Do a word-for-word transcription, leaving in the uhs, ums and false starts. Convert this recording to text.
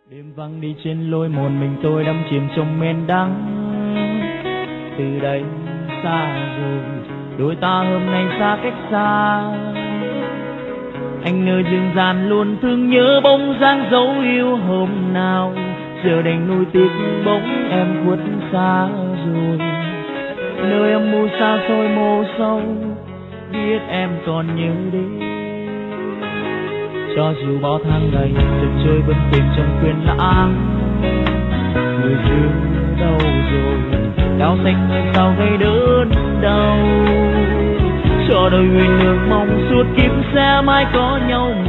Đêm vắng đi trên lối một mình tôi đắm chìm trong men đắng. Từ đây xa rồi, đôi ta hôm nay xa cách xa. Anh nơi dương gian luôn thương nhớ bóng dáng dấu yêu hôm nào. Giờ đành nuối tiếc bóng em khuất xa rồi. Nơi âm mưu xa xôi mồ sâu, biết em còn nhớ đến. Cho dù bao tháng ngày dần trôi vẫn tìm trong quên lãng. Người xưa đâu rồi, cao xanh nơi sao gây đớn đau. Cho đời huyền đường mong suốt kiếp sẽ mãi có nhau